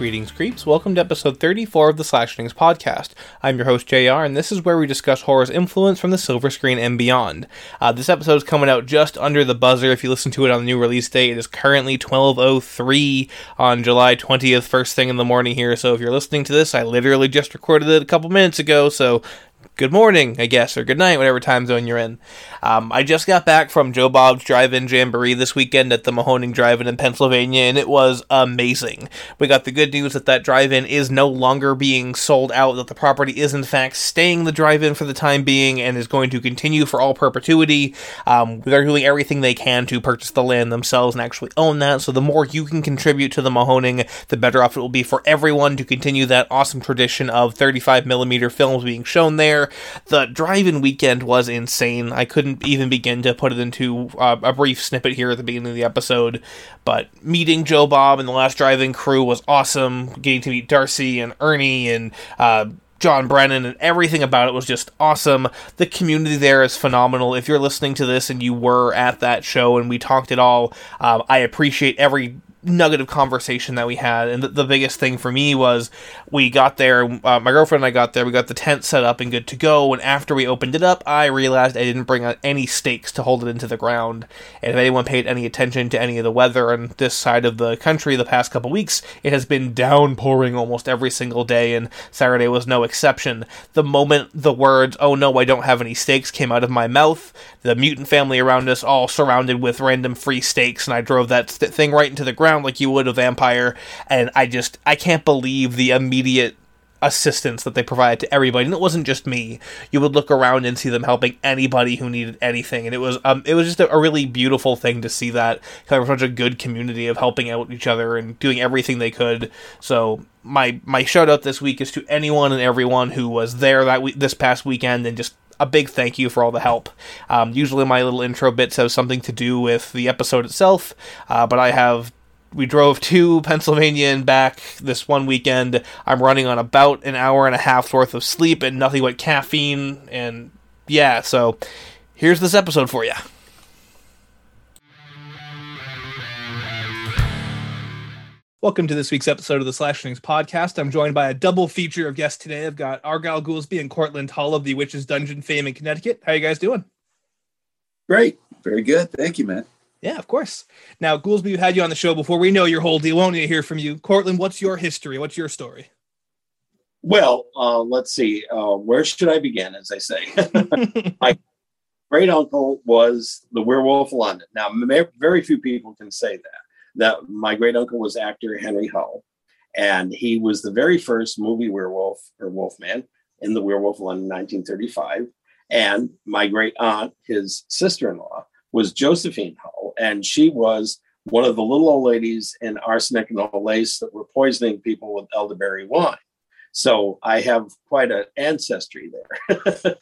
Greetings, creeps. Welcome to episode 34 of the Slashings podcast. I'm your host, JR, and this is where we discuss horror's influence from the silver screen and beyond. This episode is coming out just under the buzzer. If you listen to it on the new release date, it is currently 12:03 on July 20th, first thing in the morning here. So if you're listening to this, I literally just recorded it a couple minutes ago, so good morning, I guess, or good night, whatever time zone you're in. I just got back from Joe Bob's Drive-In Jamboree this weekend at the Mahoning Drive-In in Pennsylvania, and it was amazing. We got the good news that drive-in is no longer being sold out, that the property is in fact staying the drive-in for the time being, and is going to continue for all perpetuity. They're doing everything they can to purchase the land themselves and actually own that, so the more you can contribute to the Mahoning, the better off it will be for everyone to continue that awesome tradition of 35mm films being shown there. The drive-in weekend was insane. I couldn't even begin to put it into a brief snippet here at the beginning of the episode, but meeting Joe Bob and the Last Drive-In crew was awesome. Getting to meet Darcy and Ernie and John Brennan and everything about it was just awesome. The community there is phenomenal. If you're listening to this and you were at that show and we talked it all, I appreciate every nugget of conversation that we had, and the biggest thing for me was we got there, my girlfriend and I got there, we got the tent set up and good to go, and after we opened it up, I realized I didn't bring out any stakes to hold it into the ground, and if anyone paid any attention to any of the weather on this side of the country the past couple weeks, it has been downpouring almost every single day, and Saturday was no exception. The moment the words, "oh no, I don't have any stakes," came out of my mouth, the mutant family around us all surrounded with random free stakes, and I drove that thing right into the ground like you would a vampire, and I can't believe the immediate assistance that they provided to everybody. And it wasn't just me. You would look around and see them helping anybody who needed anything, and it was just a really beautiful thing to see that kind of such a good community of helping out each other and doing everything they could. So my shout out this week is to anyone and everyone who was there this past weekend, and just a big thank you for all the help. Usually my little intro bits have something to do with the episode itself, but we drove to Pennsylvania and back this one weekend. I'm running on about an hour and a half worth of sleep and nothing but caffeine, and yeah, so here's this episode for you. Welcome to this week's episode of the Slashings podcast. I'm joined by a double feature of guests today. I've got Argyle Goolsby and Cortland Hull of the Witch's Dungeon fame in Connecticut. How you guys doing? Great. Very good. Thank you, man. Yeah, of course. Now, Goolsby, we've had you on the show before. We know your whole deal. We want to hear from you. Cortland, what's your history? What's your story? Well, let's see. Where should I begin, as I say? My great uncle was the Werewolf of London. Now, very few people can say that my great uncle was actor Henry Hull, and he was the very first movie werewolf or Wolfman in the Werewolf of London, 1935. And my great aunt, his sister-in-law, was Josephine Hull, and she was one of the little old ladies in Arsenic and Old Lace that were poisoning people with elderberry wine. So I have quite an ancestry there.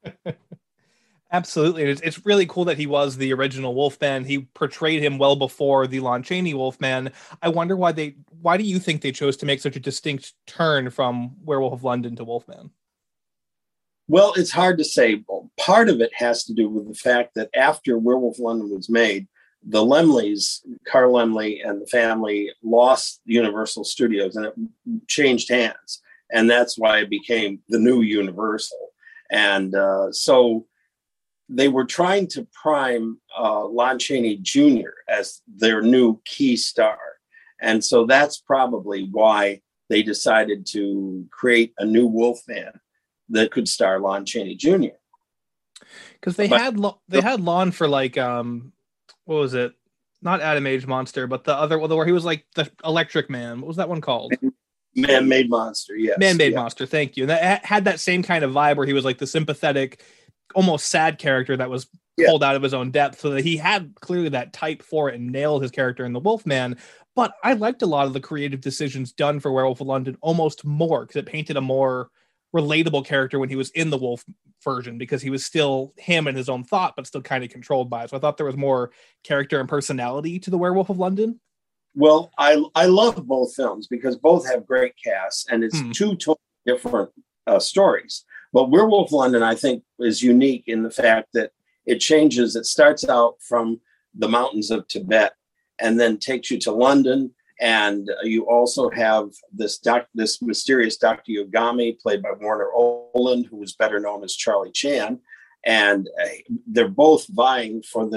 Absolutely. It's really cool that he was the original Wolfman. He portrayed him well before the Lon Chaney Wolfman. I wonder why do you think they chose to make such a distinct turn from Werewolf of London to Wolfman? Well, it's hard to say. Part of it has to do with the fact that after Werewolf of London was made, the Laemmles, Carl Laemmle and the family, lost Universal Studios, and it changed hands. And that's why it became the new Universal. And so they were trying to prime Lon Chaney Jr. as their new key star. And so that's probably why they decided to create a new Wolfman that could star Lon Chaney Jr. Because they had Lon for like what was it? Not Adam Age Monster, but the other where he was like the Electric Man. What was that one called? Man-Made Monster. Yes, Man-Made Monster. Thank you. And that had that same kind of vibe where he was like the sympathetic, almost sad character that was pulled out of his own depth. So that he had clearly that type for it and nailed his character in the Wolfman. But I liked a lot of the creative decisions done for Werewolf of London almost more, because it painted a more relatable character when he was in the wolf version, because he was still him in his own thought, but still kind of controlled by it. So I thought there was more character and personality to the Werewolf of London. Well, I love both films because both have great casts, and it's two totally different stories. But Werewolf of London, I think, is unique in the fact that it changes. It starts out from the mountains of Tibet and then takes you to London And you also have this mysterious Dr. Yogami, played by Warner Oland, who was better known as Charlie Chan. And they're both vying for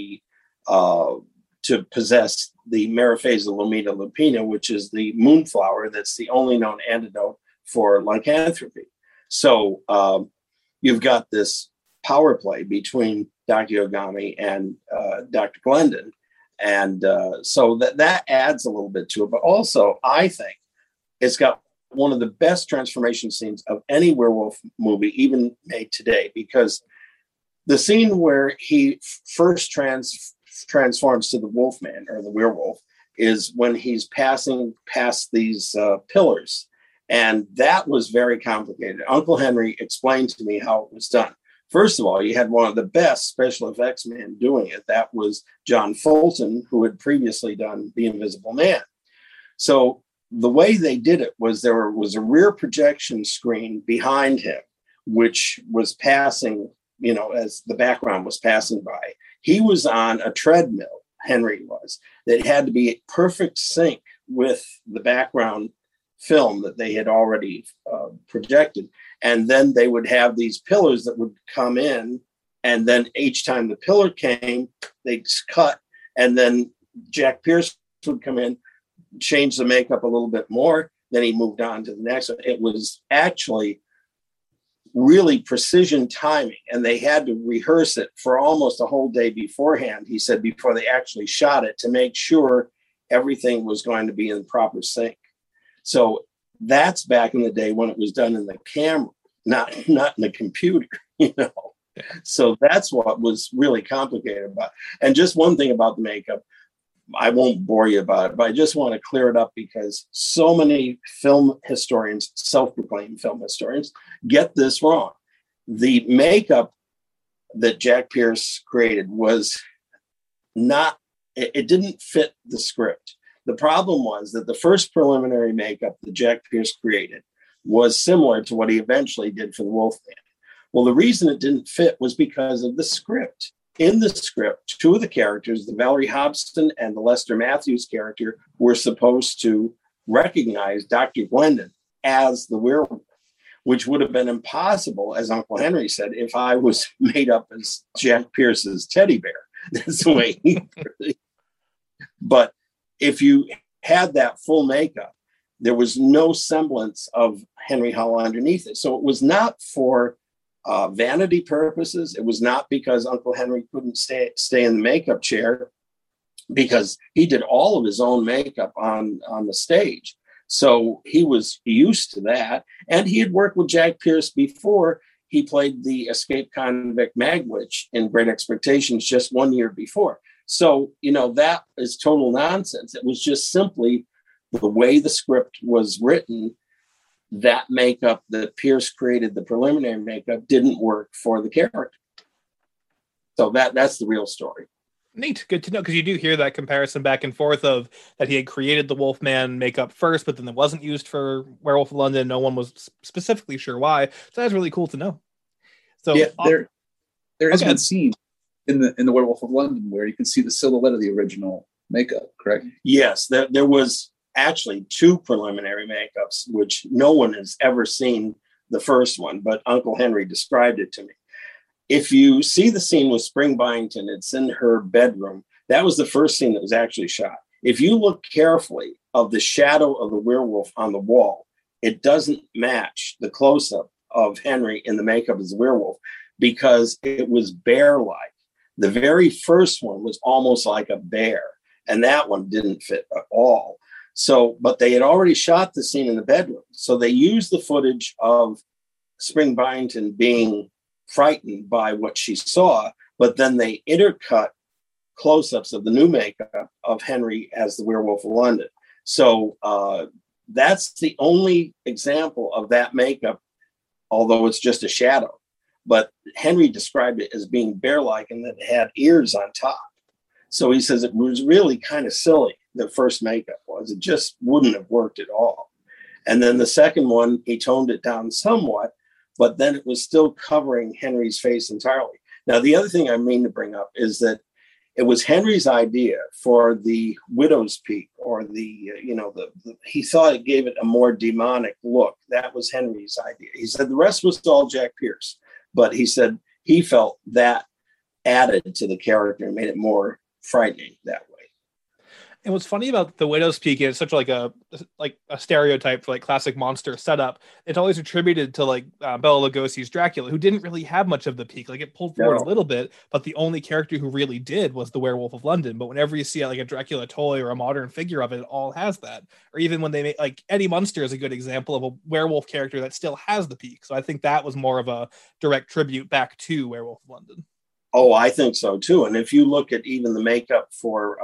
to possess the Mariphasa lumina lupina, which is the moonflower that's the only known antidote for lycanthropy. So you've got this power play between Dr. Yogami and Dr. Glendon. And so that adds a little bit to it. But also, I think it's got one of the best transformation scenes of any werewolf movie, even made today, because the scene where he first transforms to the Wolfman or the werewolf is when he's passing past these pillars. And that was very complicated. Uncle Henry explained to me how it was done. First of all, you had one of the best special effects men doing it. That was John Fulton, who had previously done The Invisible Man. So the way they did it was there was a rear projection screen behind him, which was passing, as the background was passing by. He was on a treadmill, Henry was, that had to be in perfect sync with the background film that they had already projected. And then they would have these pillars that would come in. And then each time the pillar came, they'd cut. And then Jack Pierce would come in, change the makeup a little bit more. Then he moved on to the next one. It was actually really precision timing. And they had to rehearse it for almost a whole day beforehand, he said, before they actually shot it, to make sure everything was going to be in proper sync. So that's back in the day when it was done in the camera, not in the computer, Yeah. So that's what was really complicated about it. And just one thing about the makeup, I won't bore you about it, but I just want to clear it up because so many film historians, self-proclaimed film historians, get this wrong. The makeup that Jack Pierce created was not, it didn't fit the script. The problem was that the first preliminary makeup that Jack Pierce created was similar to what he eventually did for the Wolfman. Well, the reason it didn't fit was because of the script. In the script, two of the characters, the Valerie Hobson and the Lester Matthews character, were supposed to recognize Dr. Glendon as the werewolf, which would have been impossible, as Uncle Henry said, if I was made up as Jack Pierce's teddy bear. That's the way he. But if you had that full makeup, there was no semblance of Henry Hull underneath it. So it was not for vanity purposes. It was not because Uncle Henry couldn't stay in the makeup chair, because he did all of his own makeup on the stage. So he was used to that. And he had worked with Jack Pierce before. He played the escaped convict Magwitch in Great Expectations just 1 year before. So, that is total nonsense. It was just simply the way the script was written. That makeup that Pierce created, the preliminary makeup, didn't work for the character. So that's the real story. Neat. Good to know, because you do hear that comparison back and forth of that he had created the Wolfman makeup first, but then it wasn't used for Werewolf of London. No one was specifically sure why. So that's really cool to know. So yeah, there has been a scene in the Werewolf of London where you can see the silhouette of the original makeup, correct? Yes, there was actually two preliminary makeups, which no one has ever seen the first one, but Uncle Henry described it to me. If you see the scene with Spring Byington, it's in her bedroom. That was the first scene that was actually shot. If you look carefully of the shadow of the werewolf on the wall, it doesn't match the close-up of Henry in the makeup as a werewolf, because it was bear-like. The very first one was almost like a bear, and that one didn't fit at all. So, but they had already shot the scene in the bedroom. So they used the footage of Spring Byington being frightened by what she saw, but then they intercut close-ups of the new makeup of Henry as the Werewolf of London. So that's the only example of that makeup, although it's just a shadow. But Henry described it as being bear-like and that it had ears on top. So he says it was really kind of silly, the first makeup was. It just wouldn't have worked at all. And then the second one, he toned it down somewhat, but then it was still covering Henry's face entirely. Now, the other thing I mean to bring up is that It was Henry's idea for the widow's peak, or he thought it gave it a more demonic look. That was Henry's idea. He said the rest was all Jack Pierce, but he said he felt that added to the character and made it more frightening that way. And what's funny about the Widow's Peak is such like a stereotype for like classic monster setup. It's always attributed to like Bela Lugosi's Dracula, who didn't really have much of the peak. Like it pulled forward a little bit, but the only character who really did was the Werewolf of London. But whenever you see like a Dracula toy or a modern figure of it, it all has that. Or even when they make like Eddie Munster is a good example of a werewolf character that still has the peak. So I think that was more of a direct tribute back to Werewolf of London. Oh, I think so too. And if you look at even the makeup for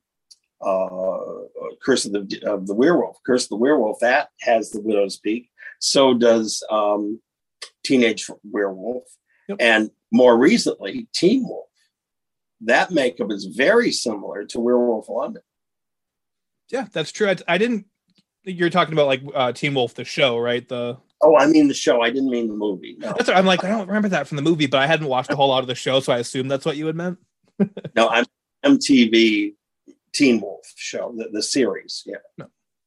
Curse of the Werewolf, that has the Widow's Peak. So does Teenage Werewolf. Yep. And more recently, Teen Wolf. That makeup is very similar to Werewolf of London. Yeah, that's true. I didn't. You're talking about like Teen Wolf, the show, right? I mean the show. I didn't mean the movie. No. That's what I'm like. I don't remember that from the movie, but I hadn't watched a whole lot of the show, so I assumed that's what you had meant. No, I'm MTV Teen Wolf show, the series. Yeah. No.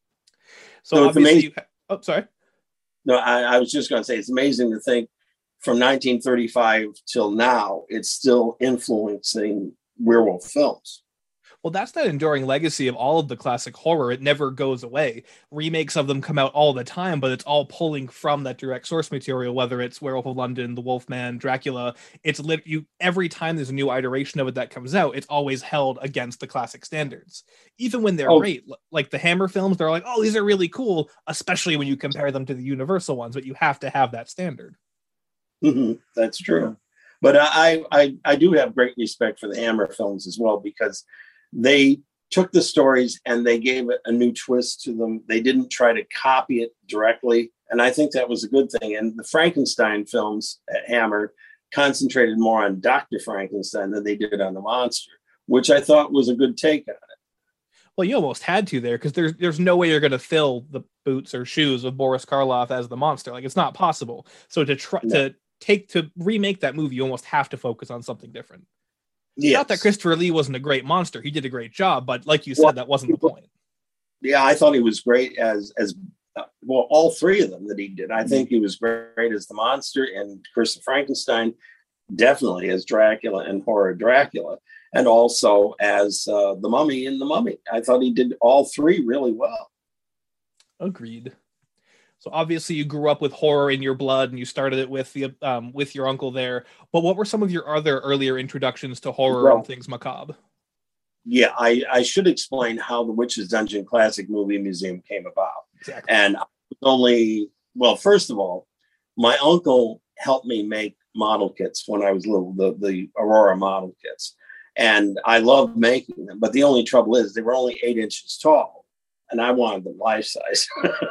So obviously, sorry. No, I was just going to say it's amazing to think from 1935 till now, it's still influencing werewolf films. Well, that's that enduring legacy of all of the classic horror. It never goes away. Remakes of them come out all the time, but it's all pulling from that direct source material, whether it's Werewolf of London, The Wolfman, Dracula. It's every time there's a new iteration of it that comes out, it's always held against the classic standards. Even when they're great, like the Hammer films, they're like, oh, these are really cool, especially when you compare them to the Universal ones, but you have to have that standard. Mm-hmm. That's true. But I do have great respect for the Hammer films as well, because they took the stories and they gave it a new twist to them. They didn't try to copy it directly. And I think that was a good thing. And the Frankenstein films at Hammer concentrated more on Dr. Frankenstein than they did on the monster, which I thought was a good take on it. Well, you almost had to there, because there's no way you're going to fill the boots or shoes of Boris Karloff as the monster. Like, it's not possible. So to remake that movie, you almost have to focus on something different. Yes. Not that Christopher Lee wasn't a great monster. He did a great job, but like you said, that wasn't the point. Yeah, I thought he was great as all three of them that he did. I think he was great as the monster, and Curse of Frankenstein definitely as Dracula and Horror Dracula, and also as the Mummy in The Mummy. I thought he did all three really well. Agreed. So obviously you grew up with horror in your blood, and you started it with your uncle there. But what were some of your other earlier introductions to horror and things macabre? Yeah, I should explain how the Witch's Dungeon Classic Movie Museum came about. Exactly. And first of all, my uncle helped me make model kits when I was little, the Aurora model kits. And I loved making them. But the only trouble is they were only 8 inches tall. And I wanted them life size.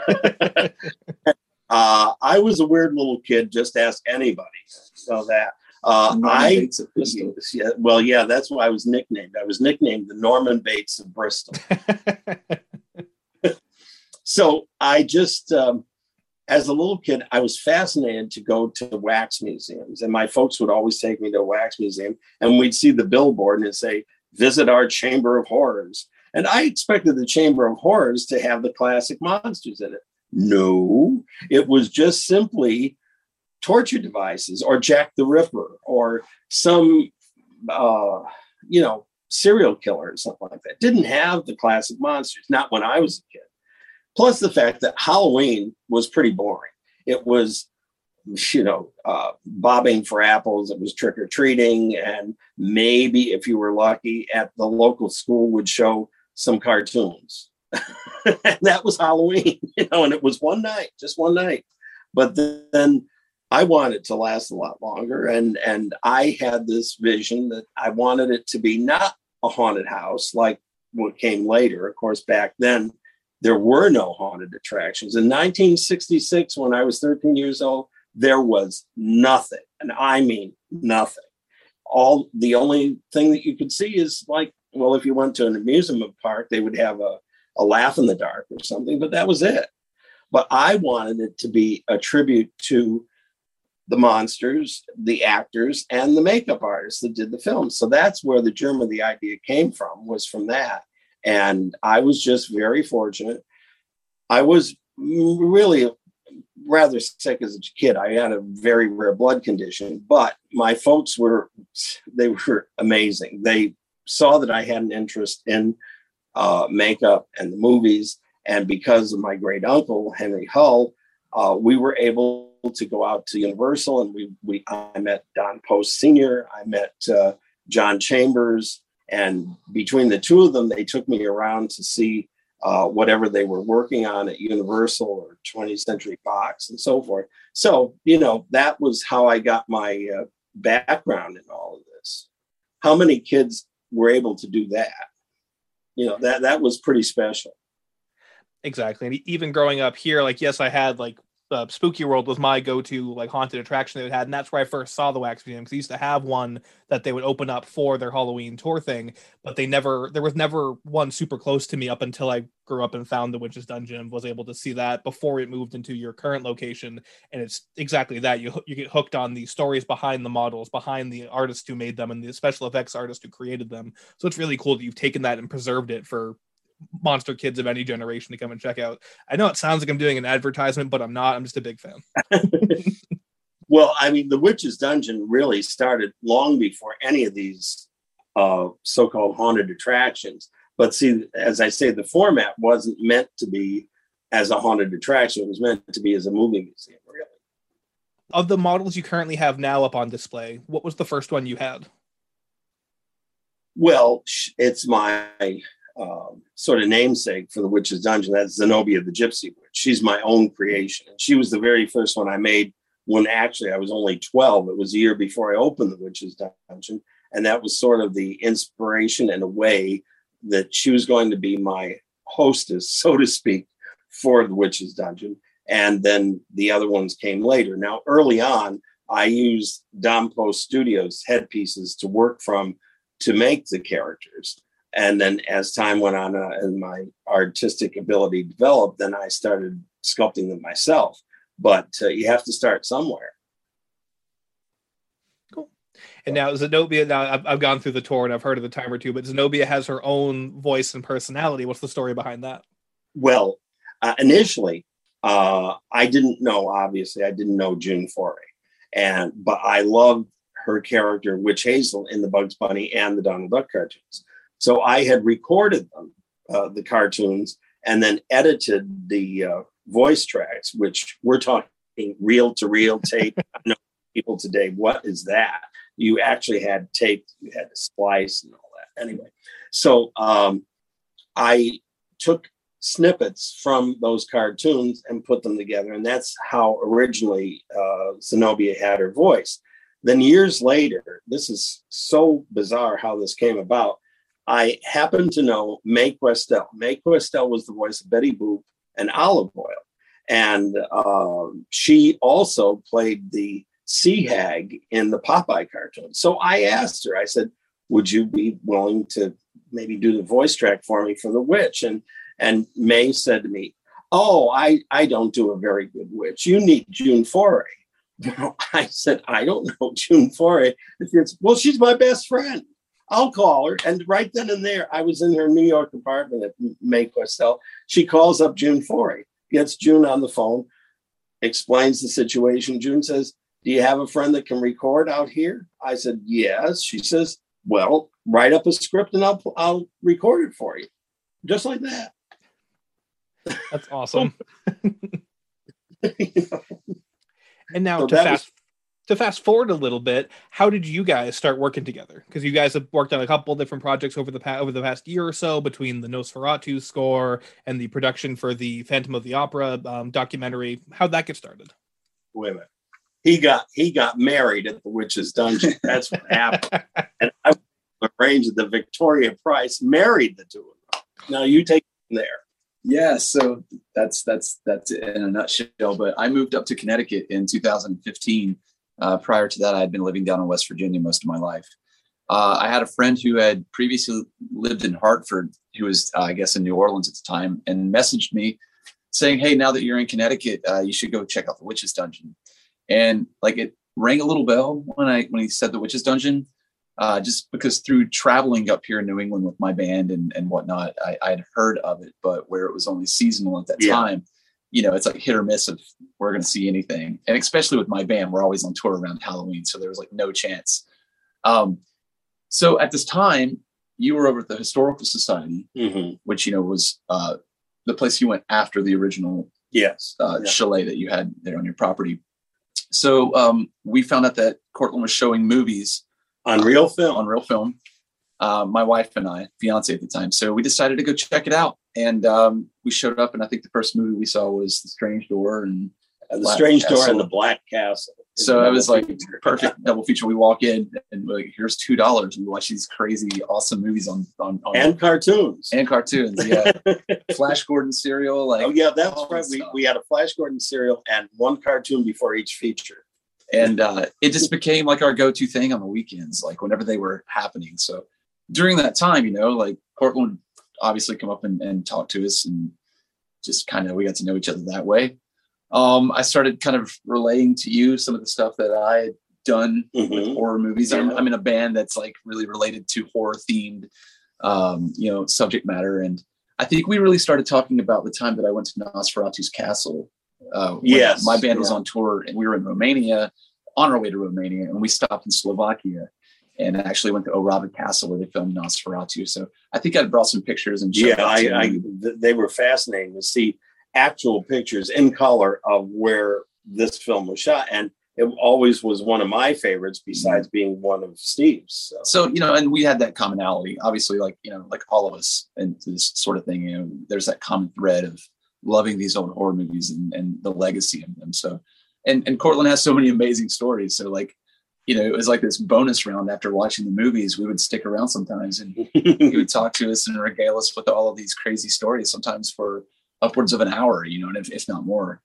I was a weird little kid. Just ask anybody. So that that's why I was nicknamed. I was nicknamed the Norman Bates of Bristol. So I just, as a little kid, I was fascinated to go to wax museums, and my folks would always take me to a wax museum, and we'd see the billboard and it'd say, "Visit our Chamber of Horrors." And I expected the Chamber of Horrors to have the classic monsters in it. No, it was just simply torture devices, or Jack the Ripper, or some, serial killer or something like that. Didn't have the classic monsters, not when I was a kid. Plus the fact that Halloween was pretty boring. It was, bobbing for apples. It was trick-or-treating. And maybe if you were lucky at the local school would show some cartoons. And that was Halloween, and it was just one night. But then I wanted it to last a lot longer. And I had this vision that I wanted it to be not a haunted house like what came later. Of course, back then, there were no haunted attractions. In 1966, when I was 13 years old, there was nothing. And I mean nothing. The only thing that you could see is if you went to an amusement park, they would have a laugh in the dark or something, but that was it. But I wanted it to be a tribute to the monsters, the actors, and the makeup artists that did the film. So that's where the germ of the idea came from, was from that. And I was just very fortunate. I was really rather sick as a kid. I had a very rare blood condition, but my folks were amazing. They saw that I had an interest in makeup and the movies. And because of my great uncle, Henry Hull, we were able to go out to Universal, and I met Don Post Sr., I met John Chambers, and between the two of them, they took me around to see whatever they were working on at Universal or 20th Century Fox and so forth. So, that was how I got my background in all of this. How many kids were able to do that? That was pretty special. Exactly. And even growing up here, yes, I had Spooky World was my go-to haunted attraction they had, and that's where I first saw the Wax Museum, because they used to have one that they would open up for their Halloween tour thing, but there was never one super close to me up until I grew up and found the Witch's Dungeon, was able to see that before it moved into your current location. And it's exactly that. You get hooked on the stories behind the models, behind the artists who made them, and the special effects artists who created them. So it's really cool that you've taken that and preserved it for monster kids of any generation to come and check out. I know it sounds like I'm doing an advertisement, but I'm not. I'm just a big fan. Well, the Witch's Dungeon really started long before any of these so-called haunted attractions. But see, as I say, the format wasn't meant to be as a haunted attraction. It was meant to be as a movie museum, really. Of the models you currently have now up on display, what was the first one you had? Well, it's my sort of namesake for the Witch's Dungeon. That's Zenobia the Gypsy Witch. She's my own creation. And she was the very first one I made when actually I was only 12. It was a year before I opened the Witch's Dungeon. And that was sort of the inspiration in a way that she was going to be my hostess, so to speak, for the Witch's Dungeon. And then the other ones came later. Now, early on, I used Don Post Studios headpieces to work from to make the characters. And then as time went on and my artistic ability developed, then I started sculpting them myself. But you have to start somewhere. Cool. And now Zenobia, I've gone through the tour and I've heard of the time or two, but Zenobia has her own voice and personality. What's the story behind that? Well, initially, I didn't know June Foray. But I loved her character, Witch Hazel, in the Bugs Bunny and the Donald Duck cartoons. So I had recorded them, the cartoons, and then edited the voice tracks, which we're talking reel-to-reel tape. I know people today, what is that? You actually had tape, you had to splice and all that. Anyway, so I took snippets from those cartoons and put them together, and that's how originally Zenobia had her voice. Then years later, this is so bizarre how this came about, I happened to know Mae Questel. Mae Questel was the voice of Betty Boop and Olive Oyl. And she also played the Sea Hag in the Popeye cartoon. So I asked her, I said, would you be willing to maybe do the voice track for me for the witch? And Mae said to me, oh, I don't do a very good witch. You need June Foray. I said, I don't know June Foray. Well, she's my best friend. I'll call her. And right then and there, I was in her New York apartment at Mae Questel. She calls up June Foray, gets June on the phone, explains the situation. June says, do you have a friend that can record out here? I said, yes. She says, well, write up a script and I'll record it for you. Just like that. That's awesome. And now so to fast forward a little bit, how did you guys start working together? Because you guys have worked on a couple different projects over the past year or so, between the Nosferatu score and the production for the Phantom of the Opera documentary. How'd that get started? Wait a minute. He got married at the Witch's Dungeon. That's what happened. And I arranged the Victoria Price married the two of them. Now you take it from there. Yeah, so that's it in a nutshell. But I moved up to Connecticut in 2015. Prior to that, I had been living down in West Virginia most of my life. I had a friend who had previously lived in Hartford, who was, I guess, in New Orleans at the time, and messaged me saying, hey, now that you're in Connecticut, you should go check out the Witch's Dungeon. And rang a little bell when he said The Witch's Dungeon, just because through traveling up here in New England with my band and whatnot, I had heard of it, but where it was only seasonal at that time, it's like hit or miss if we're going to see anything. And especially with my band, we're always on tour around Halloween. So there was like no chance. So at this time, you were over at the Historical Society, which, was the place you went after the original chalet that you had there on your property. So we found out that Cortland was showing movies on real film. My wife and I, fiance at the time. So we decided to go check it out. And we showed up, and I think the first movie we saw was The Strange Door and The Strange Door and The Black Castle. So it was like perfect double feature. We walk in and we're like, here's $2. We watch these crazy, awesome movies on and cartoons. Yeah. Flash Gordon cereal. That's right. We had a Flash Gordon cereal and one cartoon before each feature. And it just became like our go-to thing on the weekends, like whenever they were happening. So during that time, like Cortland would obviously come up and talk to us, and just kind of, we got to know each other that way. I started kind of relaying to you some of the stuff that I had done with horror movies. I'm in a band that's like really related to horror themed, subject matter. And I think we really started talking about the time that I went to Nosferatu's Castle. My band was on tour, and we were in Romania, on our way to Romania, and we stopped in Slovakia and actually went to Orava Castle where they filmed Nosferatu. So I think I brought some pictures and they were fascinating to see actual pictures in color of where this film was shot, and it always was one of my favorites besides being one of Steve's. So and we had that commonality, obviously, like all of us and this sort of thing, there's that common thread of loving these old horror movies and the legacy of them. So and Cortland has so many amazing stories, so it was like this bonus round after watching the movies. We would stick around sometimes, and he would talk to us and regale us with all of these crazy stories, sometimes for upwards of an hour, and if not more.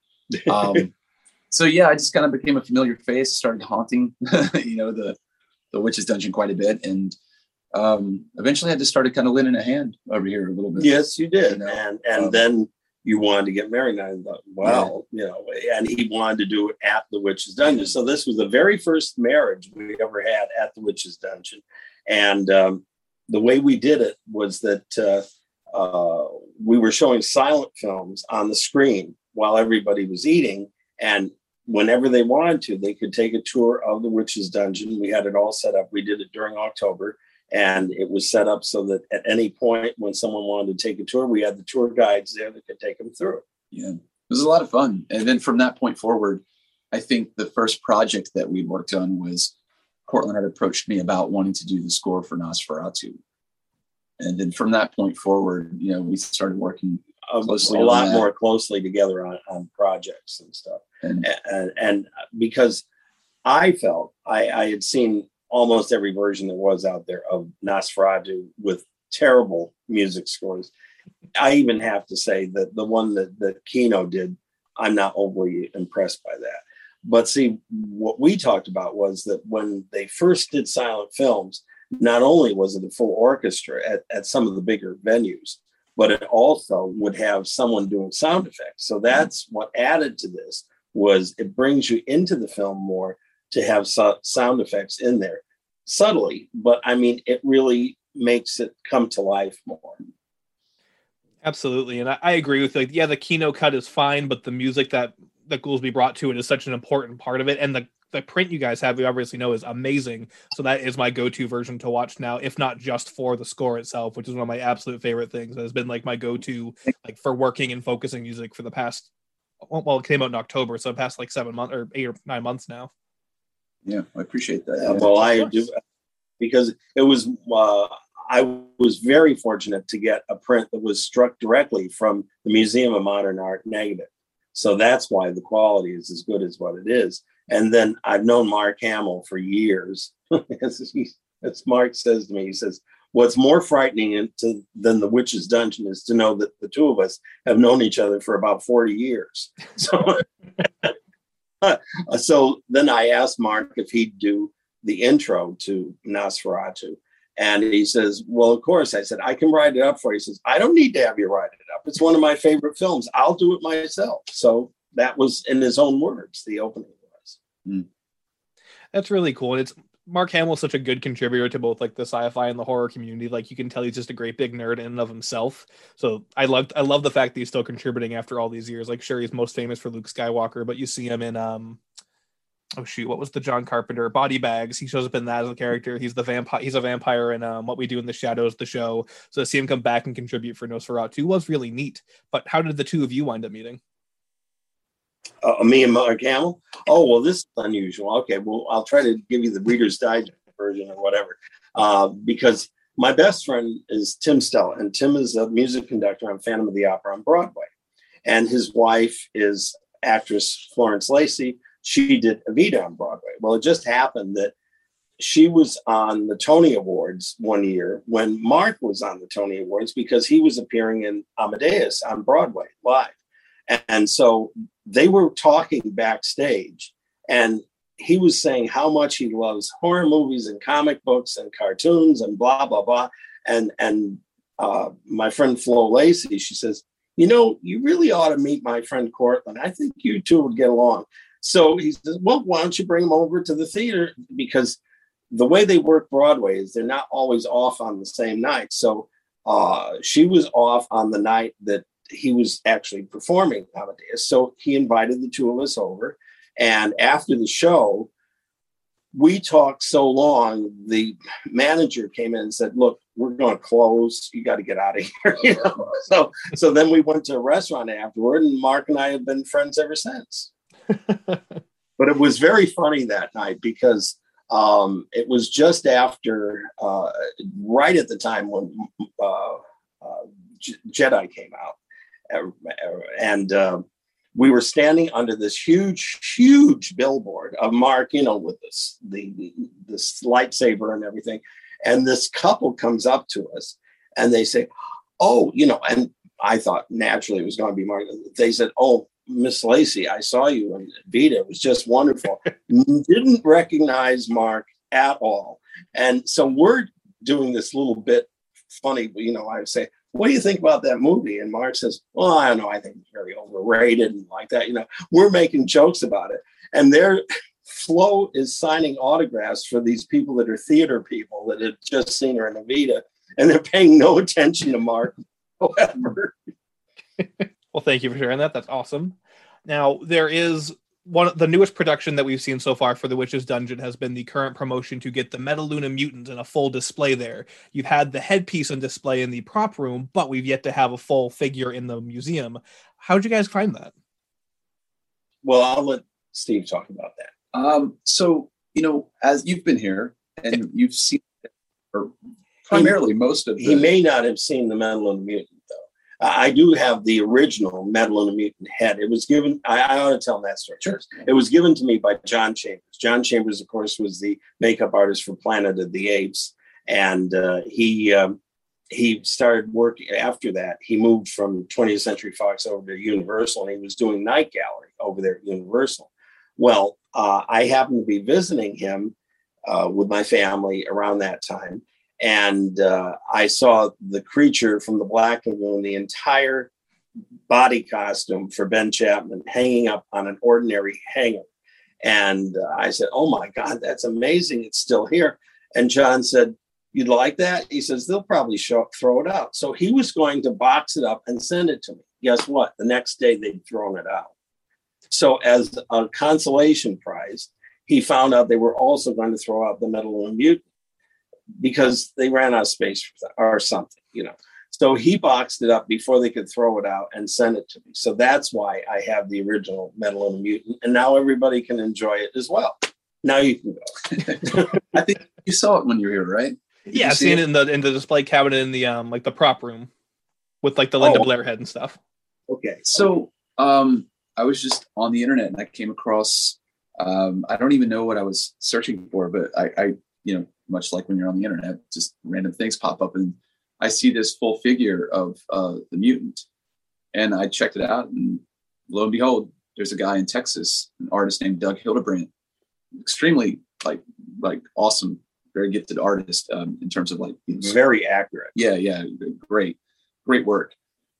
So I just kind of became a familiar face, started haunting, the Witch's Dungeon quite a bit. And eventually I just started kind of lending a hand over here a little bit. Yes, you did. And then you wanted to get married. And I thought, wow, and he wanted to do it at the Witch's Dungeon. So this was the very first marriage we ever had at the Witch's Dungeon. And the way we did it was that we were showing silent films on the screen while everybody was eating. And whenever they wanted to, they could take a tour of the Witch's Dungeon. We had it all set up. We did it during October, and it was set up so that at any point when someone wanted to take a tour, we had the tour guides there that could take them through. Yeah, it was a lot of fun. And then from that point forward, I think the first project that we worked on was Cortland had approached me about wanting to do the score for Nosferatu. And then from that point forward, we started working closely, more closely together on projects and stuff. And because I felt I had seen almost every version there was out there of Nosferatu with terrible music scores. I even have to say that the one that Kino did, I'm not overly impressed by that. But see, what we talked about was that when they first did silent films, not only was it a full orchestra at some of the bigger venues, but it also would have someone doing sound effects. So that's what added to this, was it brings you into the film more to have sound effects in there subtly. But I mean, it really makes it come to life more. Absolutely. And I agree with the Kino cut is fine, but the music that Goolsby brought to it is such an important part of it. And the print you guys have, we obviously know, is amazing. So that is my go-to version to watch now, if not just for the score itself, which is one of my absolute favorite things. That has been like my go-to, like for working and focusing music for the past, well, it came out in October, so the past like 7 months or 8 or 9 months now. Yeah, I appreciate that. Well, I do, because it was, I was very fortunate to get a print that was struck directly from the Museum of Modern Art negative. So that's why the quality is as good as what it is. And then I've known Mark Hamill for years. As Mark says to me, he says, what's more frightening than the Witch's Dungeon is to know that the two of us have known each other for about 40 years. So, so then I asked Mark if he'd do the intro to Nosferatu. And he says, well, of course. I said, I can write it up for you. He says, I don't need to have you write it up. It's one of my favorite films. I'll do it myself. So that was, in his own words, the opening was. That's really cool. And it's Mark Hamill's such a good contributor to both like the sci-fi and the horror community. Like you can tell he's just a great big nerd in and of himself. So I love the fact that he's still contributing after all these years. Like sure, he's most famous for Luke Skywalker, but you see him in oh shoot, what was the John Carpenter Body Bags? He shows up in that as a character. He's the vampire. He's a vampire in What We Do in the Shadows, the show. So to see him come back and contribute for Nosferatu was really neat. But how did the two of you wind up meeting? Me and Mark Hamill. Oh, well, this is unusual. Okay, well, I'll try to give you the Reader's Digest version or whatever, because my best friend is Tim Stella, and Tim is a music conductor on Phantom of the Opera on Broadway, and his wife is actress Florence Lacey. She did Evita on Broadway. Well, it just happened that she was on the Tony Awards one year when Mark was on the Tony Awards because he was appearing in Amadeus on Broadway live. And so they were talking backstage, and he was saying how much he loves horror movies and comic books and cartoons and blah, blah, blah. And my friend Flo Lacey, she says, you know, you really ought to meet my friend Cortland. I think you two would get along. So he says, well, why don't you bring him over to the theater? Because the way they work Broadway is they're not always off on the same night. So she was off on the night that he was actually performing Amadeus. So he invited the two of us over. And after the show, we talked so long, the manager came in and said, look, we're going to close. You got to get out of here. You know? So then we went to a restaurant afterward, and Mark and I have been friends ever since. But it was very funny that night because it was just after, right at the time when Jedi came out. And we were standing under this huge billboard of Mark, you know, with this lightsaber and everything. And this couple comes up to us and they say, oh, you know, and I thought naturally it was going to be Mark. They said, oh, Miss Lacey, I saw you in Evita. It was just wonderful. Didn't recognize Mark at all. And so we're doing this little bit funny, you know, I would say, what do you think about that movie? And Mark says, well, I don't know. I think it's very overrated and like that. You know, we're making jokes about it. And Flo is signing autographs for these people that are theater people that had just seen her in Evita. And they're paying no attention to Mark whatsoever. Well, thank you for sharing that. That's awesome. Now, there is the newest production that we've seen so far for The Witch's Dungeon has been the current promotion to get the Metaluna mutant in a full display there. You've had the headpiece on display in the prop room, but we've yet to have a full figure in the museum. How'd you guys find that? Well, I'll let Steve talk about that. So, you know, as you've been here and you've seen or primarily most of He may not have seen the Metaluna mutant, though. I do have the original Metaluna mutant head. It was given, I ought to tell that story. Sure. It was given to me by John Chambers. John Chambers, of course, was the makeup artist for Planet of the Apes. And he started working after that. He moved from 20th Century Fox over to Universal, and he was doing Night Gallery over there at Universal. Well, I happened to be visiting him with my family around that time. And I saw the creature from the Black Lagoon, the entire body costume for Ben Chapman hanging up on an ordinary hanger. And I said, oh my God, that's amazing. It's still here. And John said, you'd like that? He says, they'll probably throw it out. So he was going to box it up and send it to me. Guess what? The next day they'd thrown it out. So as a consolation prize, he found out they were also going to throw out the Metaluna mutant, because they ran out of space or something, you know. So he boxed it up before they could throw it out and send it to me. So that's why I have the original Metaluna mutant, and now everybody can enjoy it as well. Now you can go. I think you saw it when you were here, right? Yeah, I've seen it in the display cabinet in the like the prop room with like the Linda Blair head and stuff. Okay. So I was just on the internet and I came across I don't even know what I was searching for, but I you know, much like when you're on the internet, just random things pop up and I see this full figure of the mutant, and I checked it out, and lo and behold, there's a guy in Texas, an artist named Doug Hildebrandt, extremely like awesome, very gifted artist in terms of like very accurate. Yeah, great work.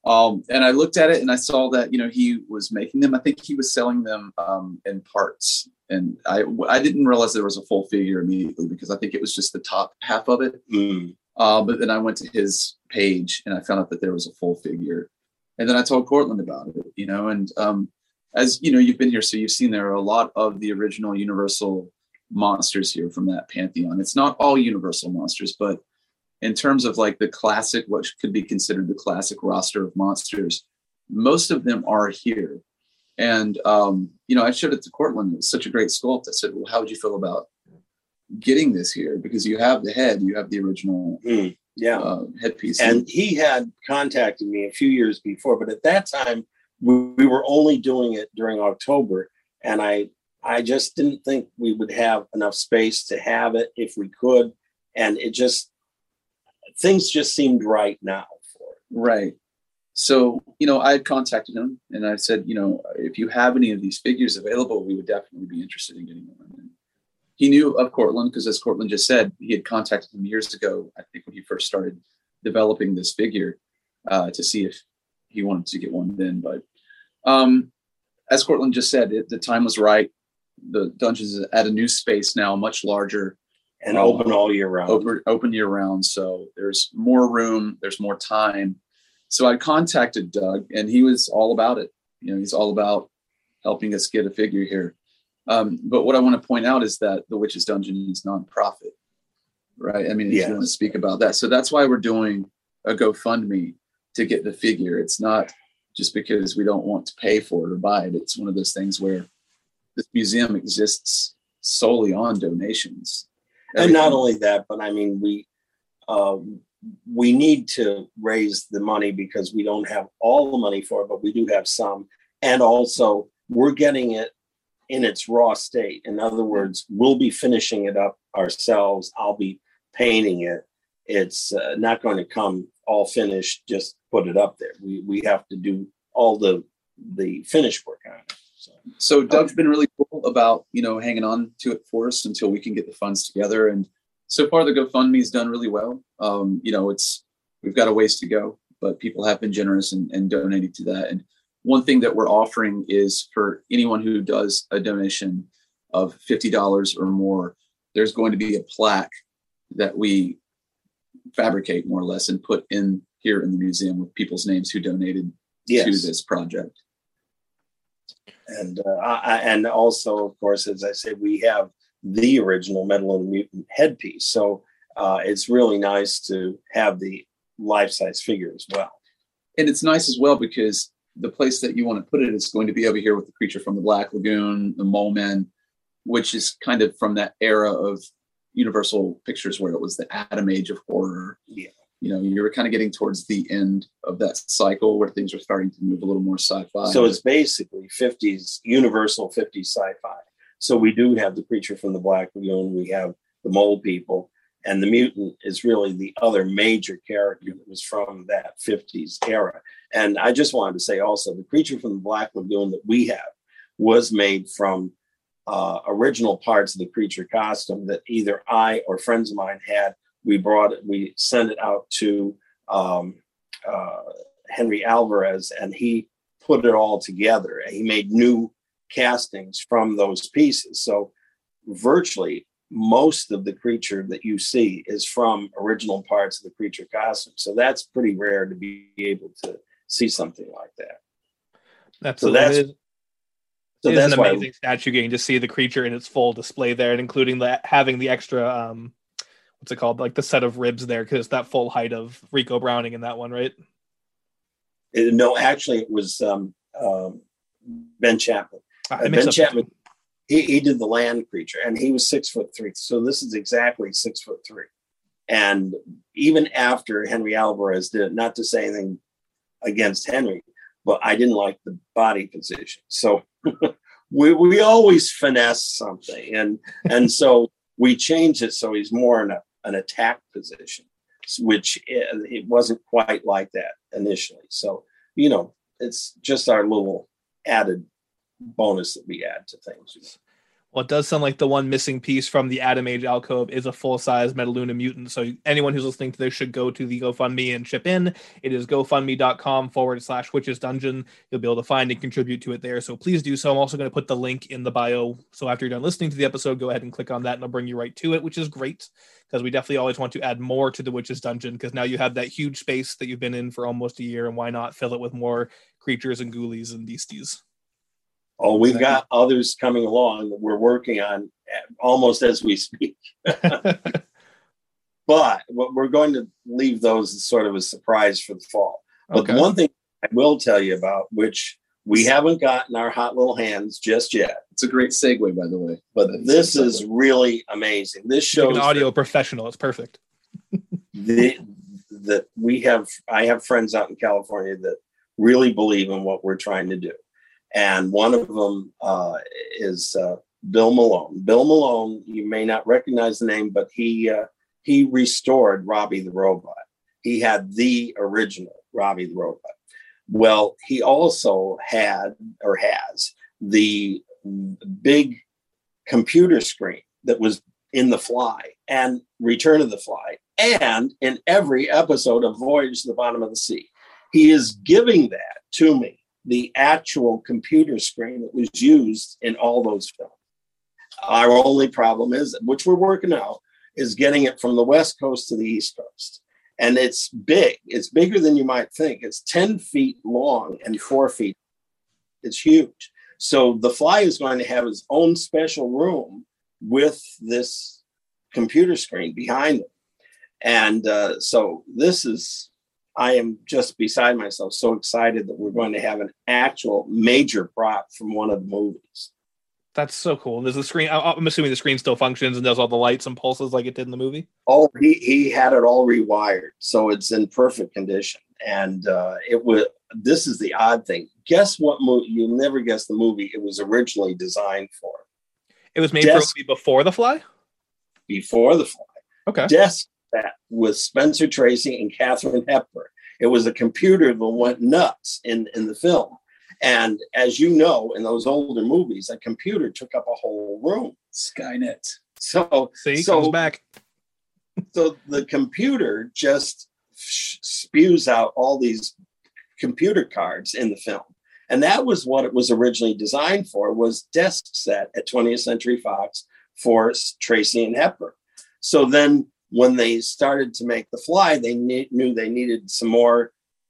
And I looked at it and I saw that, he was making them. I think he was selling them in parts. And I didn't realize there was a full figure immediately because I think it was just the top half of it. But then I went to his page and I found out that there was a full figure. And then I told Cortland about it, and as you've been here, so you've seen there are a lot of the original Universal monsters here from that pantheon. It's not all Universal monsters, but in terms of like the classic, what could be considered the classic roster of monsters, most of them are here. And, I showed it to Cortland. It was such a great sculpt. I said, well, how would you feel about getting this here? Because you have the head, you have the original headpiece. And he had contacted me a few years before, but at that time we were only doing it during October. And I just didn't think we would have enough space to have it if we could. And things just seemed right now for it. Right. So, I had contacted him and I said, if you have any of these figures available, we would definitely be interested in getting one. And he knew of Cortland because, as Cortland just said, he had contacted him years ago, I think when he first started developing this figure to see if he wanted to get one then. But as Cortland just said, the time was right. The dungeons is at a new space now, much larger. And open all year round. Open year round. So there's more room, there's more time. So I contacted Doug and he was all about it. He's all about helping us get a figure here. But what I want to point out is that the Witch's Dungeon is nonprofit, right? I mean, if you want to speak about that. So that's why we're doing a GoFundMe to get the figure. It's not just because we don't want to pay for it or buy it. It's one of those things where this museum exists solely on donations. And not only that, but I mean, we need to raise the money because we don't have all the money for it, but we do have some. And also we're getting it in its raw state. In other words, we'll be finishing it up ourselves. I'll be painting it. It's not going to come all finished, just put it up there. We have to do all the finish work on it. So Doug's been really cool about, hanging on to it for us until we can get the funds together. And so far the GoFundMe's done really well. We've got a ways to go, but people have been generous and donating to that. And one thing that we're offering is for anyone who does a donation of $50 or more, there's going to be a plaque that we fabricate more or less and put in here in the museum with people's names who donated to this project. And also, of course, as I say, we have the original Metal and Mutant headpiece. So it's really nice to have the life-size figure as well. And it's nice as well because the place that you want to put it is going to be over here with the Creature from the Black Lagoon, the Mole Men, which is kind of from that era of Universal Pictures where it was the Atom Age of horror. Yeah. You were kind of getting towards the end of that cycle where things were starting to move a little more sci-fi. So it's basically 50s, Universal 50s sci-fi. So we do have the Creature from the Black Lagoon. We have the Mole People. And the Mutant is really the other major character that was from that 50s era. And I just wanted to say also, the Creature from the Black Lagoon that we have was made from original parts of the creature costume that either I or friends of mine had. We sent it out to Henry Alvarez, and he put it all together. He made new castings from those pieces. So virtually most of the creature that you see is from original parts of the creature costume. So that's pretty rare to be able to see something like that. That's an amazing statue getting to see the creature in its full display there, and including having the extra what's it called, like the set of ribs there, because that full height of Rico Browning in that one, right? No, actually it was Ben Chapman. Ben Chapman, he did the land creature, and he was 6'3". So this is exactly 6'3". And even after Henry Alvarez did it, not to say anything against Henry, but I didn't like the body position. So we always finesse something, and so we changed it so he's more in an attack position, which it wasn't quite like that initially. So it's just our little added bonus that we add to things. Well, it does sound like the one missing piece from the Atom Age alcove is a full-size Metaluna mutant. So anyone who's listening to this should go to the GoFundMe and chip in. It is gofundme.com/Witches Dungeon. You'll be able to find and contribute to it there. So please do so. I'm also going to put the link in the bio. So after you're done listening to the episode, go ahead and click on that and it'll bring you right to it, which is great because we definitely always want to add more to the Witches Dungeon because now you have that huge space that you've been in for almost a year. And why not fill it with more creatures and ghoulies and beasties? Oh, we've got others coming along that we're working on almost as we speak. But we're going to leave those as sort of a surprise for the fall. But the one thing I will tell you about, which we haven't gotten our hot little hands just yet. It's a great segue, by the way. But this is really amazing. This shows like an audio professional. It's perfect. I have friends out in California that really believe in what we're trying to do. And one of them is Bill Malone. Bill Malone, you may not recognize the name, but he restored Robbie the Robot. He had the original Robbie the Robot. Well, he also had or has the big computer screen that was in The Fly and Return of the Fly and in every episode of Voyage to the Bottom of the Sea. He is giving that to me. The actual computer screen that was used in all those films. Our only problem is, which we're working out, is getting it from the West Coast to the East Coast. And it's big. It's bigger than you might think. It's 10 feet long and 4 feet. It's huge. So The Fly is going to have his own special room with this computer screen behind it. And so this is... I am just beside myself, so excited that we're going to have an actual major prop from one of the movies. That's so cool. There's the screen. I'm assuming the screen still functions and does all the lights and pulses like it did in the movie. Oh, he had it all rewired, so it's in perfect condition. And this is the odd thing. Guess what movie? You'll never guess the movie it was originally designed for. It was made for a movie before The Fly? Before The Fly. Okay. Desk that with Spencer Tracy and Katharine Hepburn. It was a computer that went nuts in the film. And as you know, in those older movies, a computer took up a whole room. Skynet. So comes back. So the computer just spews out all these computer cards in the film. And that was what it was originally designed for, was desk set at 20th Century Fox for Tracy and Hepburn. So then when they started to make The Fly, they knew they needed some more,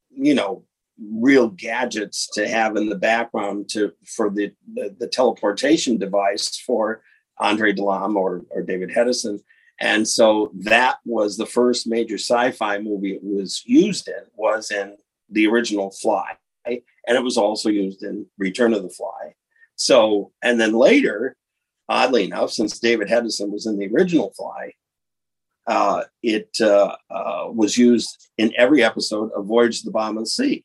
real gadgets to have in the background for the teleportation device for Andre Delamme or David Hedison. And so that was the first major sci-fi movie it was used in, was in the original Fly. And it was also used in Return of the Fly. So, and then later, oddly enough, since David Hedison was in the original Fly, it was used in every episode of Voyage to the Bottom of the Sea.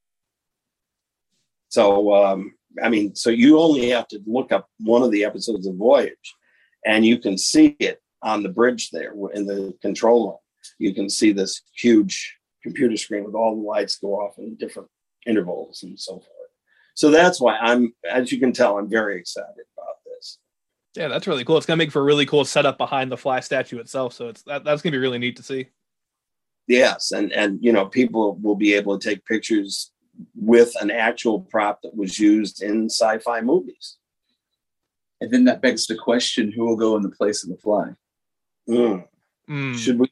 So, so you only have to look up one of the episodes of Voyage, and you can see it on the bridge there in the control room. You can see this huge computer screen with all the lights go off in different intervals and so forth. So that's why as you can tell, I'm very excited about this. Yeah, that's really cool. It's going to make for a really cool setup behind the Fly statue itself. So that's going to be really neat to see. Yes. And people will be able to take pictures with an actual prop that was used in sci-fi movies. And then that begs the question, who will go in the place of the Fly? Should we?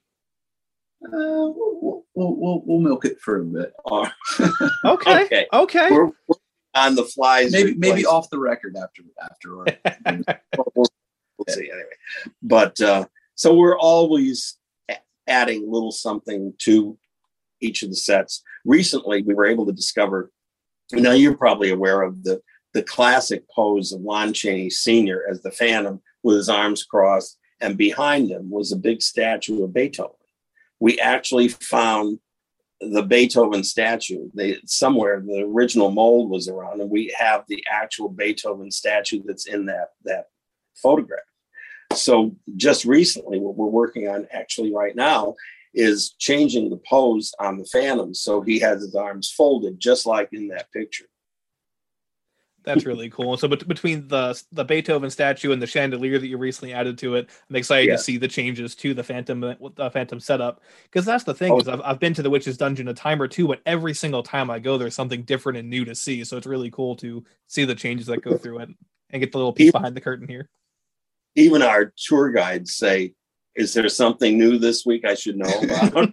We'll milk it for a bit. Okay. We're on the Fly's. Maybe off the record after. we'll see anyway. But so we're always adding a little something to each of the sets. Recently, we were able to discover. Now you're probably aware of the classic pose of Lon Chaney Sr. as the Phantom with his arms crossed, and behind him was a big statue of Beethoven. We actually found the Beethoven statue. Somewhere the original mold was around, and we have the actual Beethoven statue that's in that photograph. So just recently, what we're working on actually right now is changing the pose on the Phantom so he has his arms folded just like in that picture. That's really cool. So between the Beethoven statue and the chandelier that you recently added to it, I'm excited to see the changes to the Phantom setup. Because that's the thing, is I've been to the Witch's Dungeon a time or two, but every single time I go, there's something different and new to see. So it's really cool to see the changes that go through it and get the little peek behind the curtain here. Even our tour guides say, "Is there something new this week I should know about?"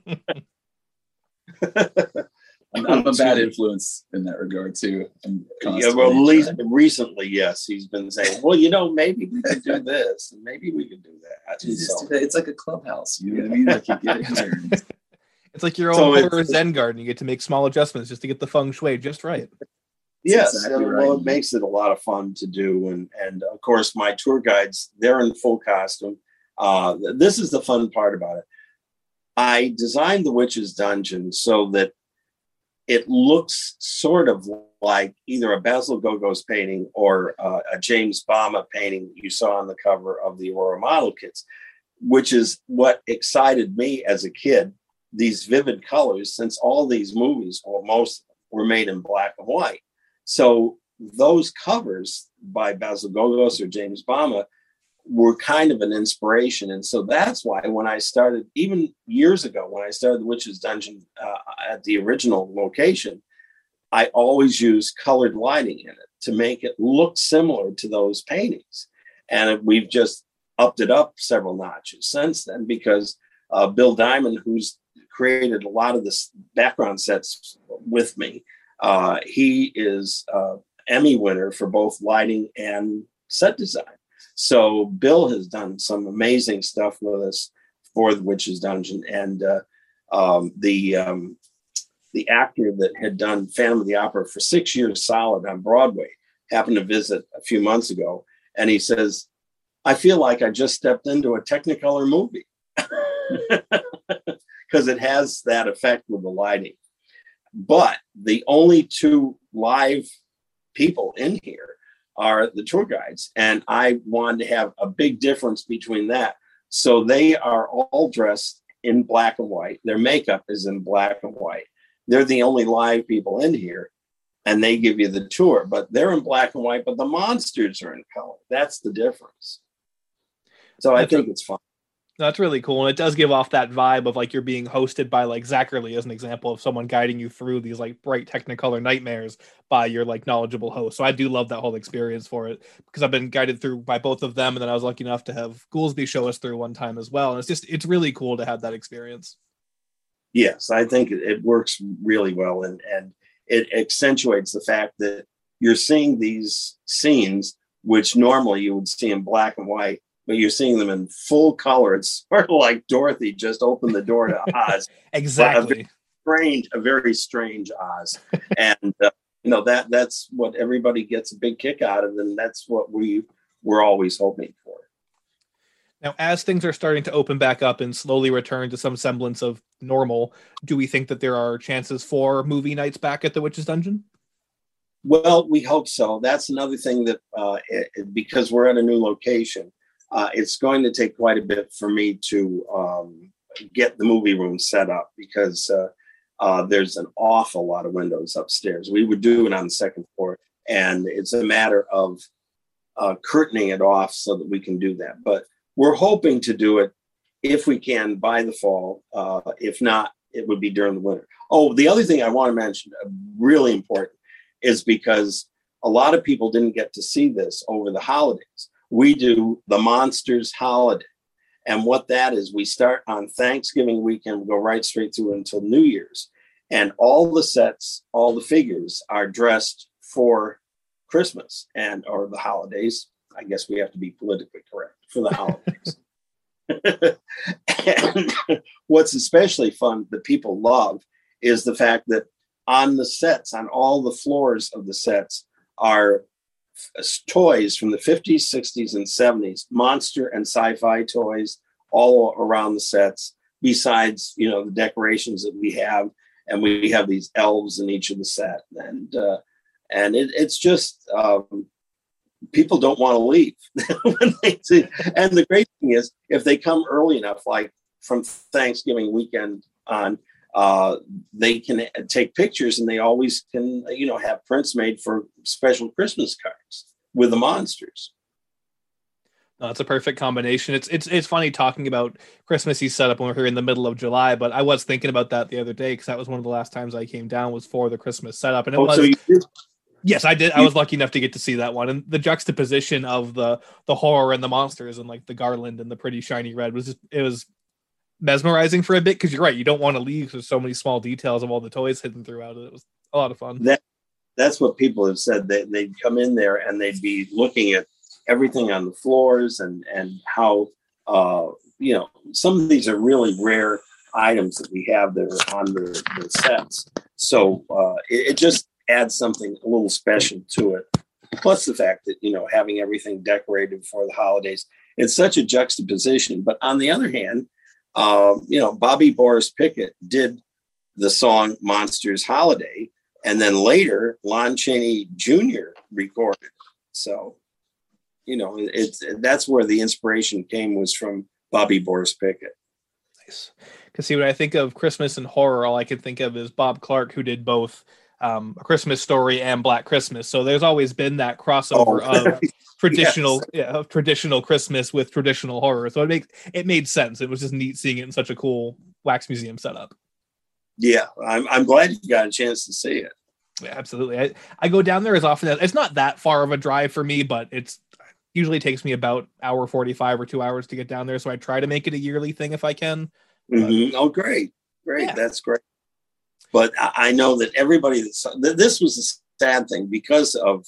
I'm a bad influence in that regard too. Recently, yes, he's been saying, "Well, maybe we could do this, and maybe we could do that." It's like a clubhouse. You know what I mean? Like you get in there. It's like your own horror Zen garden. You get to make small adjustments just to get the feng shui just right. Yes, exactly right. Well, it makes it a lot of fun to do, and of course, my tour guides, they're in full costume. This is the fun part about it. I designed the Witch's Dungeon so that it looks sort of like either a Basil Gogos painting or a James Bama painting you saw on the cover of the Aurora model kits, which is what excited me as a kid, these vivid colors, since all these movies, or most, were made in black and white. So those covers by Basil Gogos or James Bama were kind of an inspiration. And so that's why when I started, even years ago, when I started the Witch's Dungeon at the original location, I always used colored lighting in it to make it look similar to those paintings. And we've just upped it up several notches since then, because Bill Diamond, who's created a lot of this background sets with me, he is Emmy winner for both lighting and set design. So Bill has done some amazing stuff with us for the Witch's Dungeon, and the actor that had done Phantom of the Opera for 6 years solid on Broadway happened to visit a few months ago, and he says, "I feel like I just stepped into a Technicolor movie," because it has that effect with the lighting. But the only two live people in here are the tour guides. And I wanted to have a big difference between that. So they are all dressed in black and white. Their makeup is in black and white. They're the only live people in here, and they give you the tour, but they're in black and white, but the monsters are in color. That's the difference. So I think it's fun. That's really cool. And it does give off that vibe of like you're being hosted by like Zachary, as an example of someone guiding you through these like bright Technicolor nightmares by your like knowledgeable host. So I do love that whole experience for it, because I've been guided through by both of them. And then I was lucky enough to have Goolsby show us through one time as well. And it's really cool to have that experience. Yes, I think it works really well. And it accentuates the fact that you're seeing these scenes, which normally you would see in black and white, but you're seeing them in full color. It's sort of like Dorothy just opened the door to Oz. Exactly. A very strange Oz. And, that's what everybody gets a big kick out of. And that's what we're always hoping for. Now, as things are starting to open back up and slowly return to some semblance of normal, do we think that there are chances for movie nights back at the Witch's Dungeon? Well, we hope so. That's another thing that because we're at a new location, it's going to take quite a bit for me to get the movie room set up, because there's an awful lot of windows upstairs. We would do it on the second floor, and it's a matter of curtaining it off so that we can do that. But we're hoping to do it, if we can, by the fall. If not, it would be during the winter. Oh, the other thing I want to mention, really important, is because a lot of people didn't get to see this over the holidays. We do the Monsters Holiday. And what that is, we start on Thanksgiving weekend, we go right straight through until New Year's. And all the sets, all the figures are dressed for Christmas or the holidays. I guess we have to be politically correct, for the holidays. And what's especially fun that people love is the fact that on the sets, on all the floors of the sets, are toys from the 50s, 60s, and 70s, monster and sci-fi toys all around the sets, besides, the decorations that we have. And we have these elves in each of the set. And it's just, people don't want to leave when they see. And the great thing is, if they come early enough, like from Thanksgiving weekend on, they can take pictures, and they always can, have prints made for special Christmas cards with the monsters. No, it's a perfect combination. It's funny talking about Christmassy setup when we're here in the middle of July, but I was thinking about that the other day because that was one of the last times I came down was for the Christmas setup, and it was. So you did? Yes, I did. I was lucky enough to get to see that one, and the juxtaposition of the horror and the monsters and like the garland and the pretty shiny red it was mesmerizing for a bit because you're right. You don't want to leave. There's so many small details of all the toys hidden throughout it. It was a lot of fun. That's what people have said. They'd come in there and they'd be looking at everything on the floors and how some of these are really rare items that we have that are on the sets. So it just adds something a little special to it. Plus the fact that having everything decorated for the holidays, it's such a juxtaposition. But on the other hand, Bobby Boris Pickett did the song Monsters Holiday, and then later Lon Chaney Jr. recorded. So that's where the inspiration came, was from Bobby Boris Pickett. Nice. Because see, when I think of Christmas and horror, all I can think of is Bob Clark, who did both A Christmas Story and Black Christmas. So there's always been that crossover of traditional, of traditional Christmas with traditional horror. So it made sense. It was just neat seeing it in such a cool wax museum setup. Yeah, I'm glad you got a chance to see it. Yeah, absolutely. I go down there as often as it's not that far of a drive for me, but it's usually takes me about hour 45 or 2 hours to get down there. So I try to make it a yearly thing if I can. Mm-hmm. Oh, great. Yeah. That's great. But I know that everybody this was a sad thing because of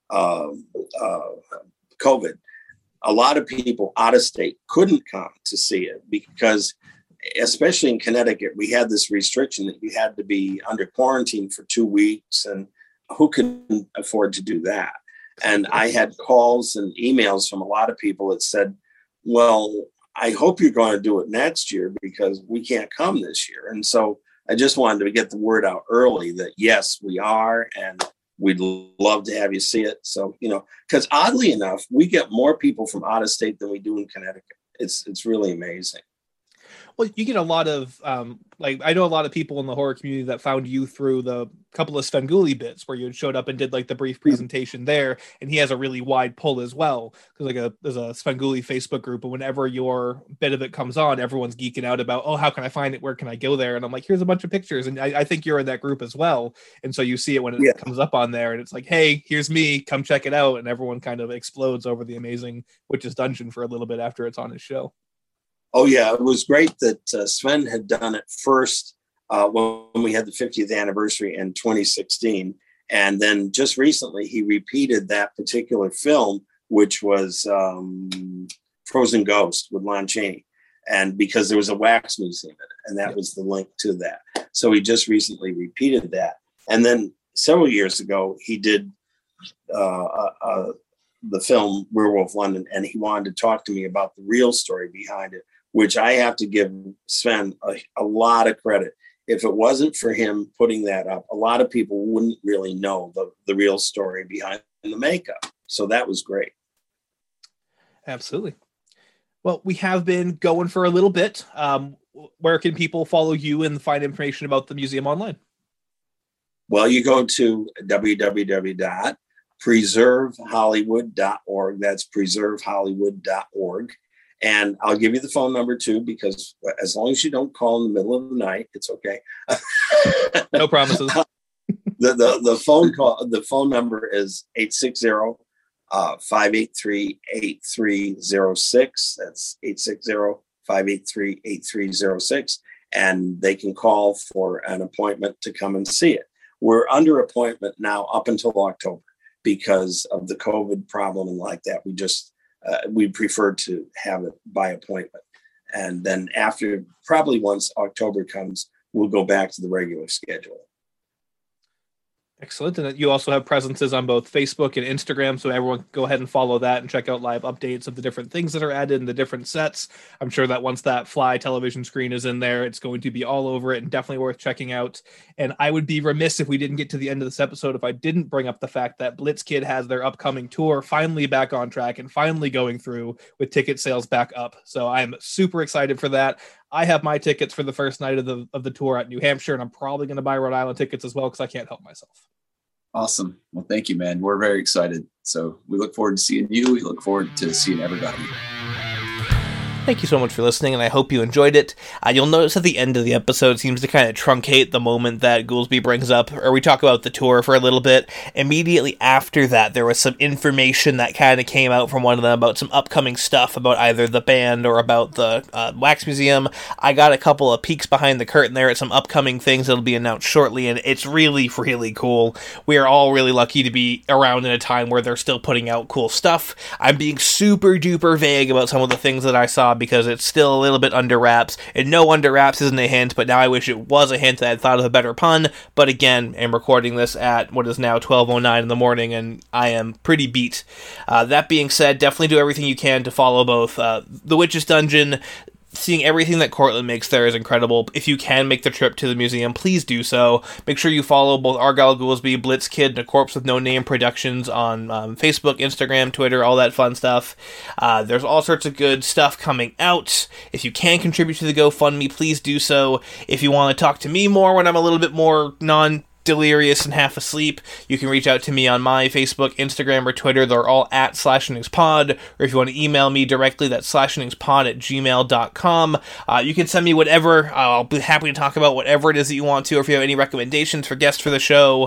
COVID. A lot of people out of state couldn't come to see it because, especially in Connecticut, we had this restriction that you had to be under quarantine for 2 weeks, and who can afford to do that? And I had calls and emails from a lot of people that said, well, I hope you're going to do it next year because we can't come this year. And so I just wanted to get the word out early that, yes, we are, and we'd love to have you see it. So, because oddly enough, we get more people from out of state than we do in Connecticut. It's really amazing. Well, you get a lot of, I know a lot of people in the horror community that found you through the couple of Svengoolie bits where you had showed up and did like the brief presentation there. And he has a really wide pull as well. Because there's a Svengoolie Facebook group, and whenever your bit of it comes on, everyone's geeking out about, oh, how can I find it? Where can I go there? And I'm like, here's a bunch of pictures. And I think you're in that group as well. And so you see it when it comes up on there and it's like, hey, here's me, come check it out. And everyone kind of explodes over the amazing Witch's Dungeon for a little bit after it's on his show. Oh, yeah. It was great that Sven had done it first when we had the 50th anniversary in 2016. And then just recently, he repeated that particular film, which was Frozen Ghost with Lon Chaney. And because there was a wax museum in it, and that was the link to that. So he just recently repeated that. And then several years ago, he did the film Werewolf London, and he wanted to talk to me about the real story behind it, which I have to give Sven a lot of credit. If it wasn't for him putting that up, a lot of people wouldn't really know the real story behind the makeup. So that was great. Absolutely. Well, we have been going for a little bit. Where can people follow you and find information about the museum online? Well, you go to www.preservehollywood.org. That's preservehollywood.org. And I'll give you the phone number too, because as long as you don't call in the middle of the night, it's okay. No promises. The phone number is 860-583-8306. That's 860-583-8306. And they can call for an appointment to come and see it. We're under appointment now up until October because of the COVID problem and like that. We prefer to have it by appointment. And then after, probably once October comes, we'll go back to the regular schedule. Excellent. And you also have presences on both Facebook and Instagram, so everyone can go ahead and follow that and check out live updates of the different things that are added in the different sets. I'm sure that once that Fly television screen is in there, it's going to be all over it and definitely worth checking out. And I would be remiss if we didn't get to the end of this episode if I didn't bring up the fact that Blitzkid has their upcoming tour finally back on track and finally going through with ticket sales back up. So I'm super excited for that. I have my tickets for the first night of the tour at New Hampshire, and I'm probably going to buy Rhode Island tickets as well because I can't help myself. Awesome. Well, thank you, man. We're very excited. So we look forward to seeing you. We look forward to seeing everybody. Thank you so much for listening, and I hope you enjoyed it. You'll notice at the end of the episode seems to kind of truncate the moment that Goolsby brings up, or we talk about the tour for a little bit. Immediately after that, there was some information that kind of came out from one of them about some upcoming stuff about either the band or about the Wax Museum. I got a couple of peeks behind the curtain there at some upcoming things that'll be announced shortly, and it's really, really cool. We are all really lucky to be around in a time where they're still putting out cool stuff. I'm being super duper vague about some of the things that I saw because it's still a little bit under wraps, and no under wraps isn't a hint, but now I wish it was a hint that I'd thought of a better pun. But again, I'm recording this at what is now 12:09 in the morning, and I am pretty beat. That being said, definitely do everything you can to follow both The Witch's Dungeon. Seeing everything that Cortland makes there is incredible. If you can make the trip to the museum, please do so. Make sure you follow both Argyle Goolsby, Blitz Kid, and A Corpse with No Name Productions on Facebook, Instagram, Twitter, all that fun stuff. There's all sorts of good stuff coming out. If you can contribute to the GoFundMe, please do so. If you want to talk to me more when I'm a little bit more delirious and half asleep, you can reach out to me on my Facebook, Instagram, or Twitter. They're all at @SlashingsPod, or if you want to email me directly, that's slashingsPod@gmail.com. You can send me whatever. I'll be happy to talk about whatever it is that you want to, or if you have any recommendations for guests for the show.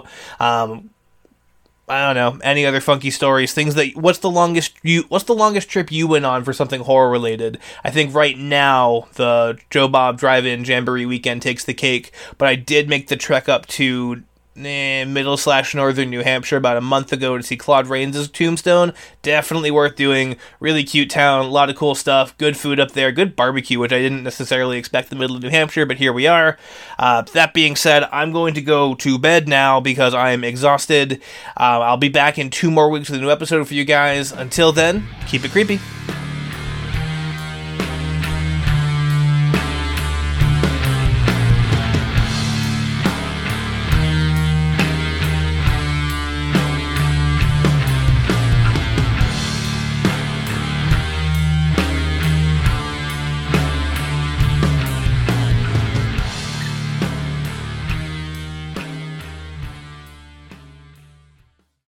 I don't know, any other funky stories, things that, what's the longest trip you went on for something horror related? I think right now the Joe Bob Drive-In Jamboree weekend takes the cake, but I did make the trek up to middle/northern New Hampshire about a month ago to see Claude Rains' tombstone. Definitely worth doing. Really cute town, a lot of cool stuff, good food up there, good barbecue, which I didn't necessarily expect in the middle of New Hampshire, but here we are. That being said, I'm going to go to bed now because I am exhausted. I'll be back in 2 more weeks with a new episode for you guys. Until then, keep it creepy.